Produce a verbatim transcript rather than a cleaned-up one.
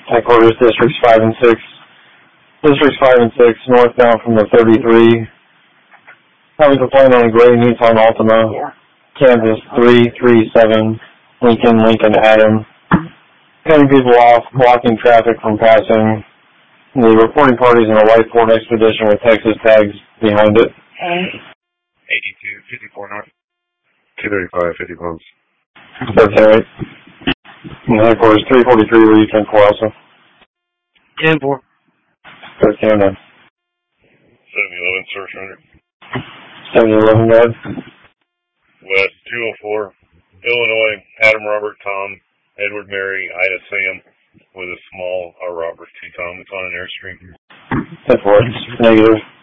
Headquarters, Districts five and six. Districts five and six, northbound from the thirty-three. Having complaint on a gray Nissan Altima. Yeah. Kansas three three seven, Lincoln, Lincoln, Adam. Cutting people off, blocking traffic from passing. The reporting party is in a white Ford Expedition with Texas tags behind it. Okay. eighty-two fifty-four north. two thirty-five fifty pounds. That's all right. And headquarters three forty-three, where you ten four also. ten four. Go Canada. seventy eleven, search under. seventy eleven, guard. West two oh four, Illinois, Adam, Robert, Tom, Edward, Mary, Ida, Sam, with a small uh, Robert T. Tom. It's on an airstream. ten four, negative.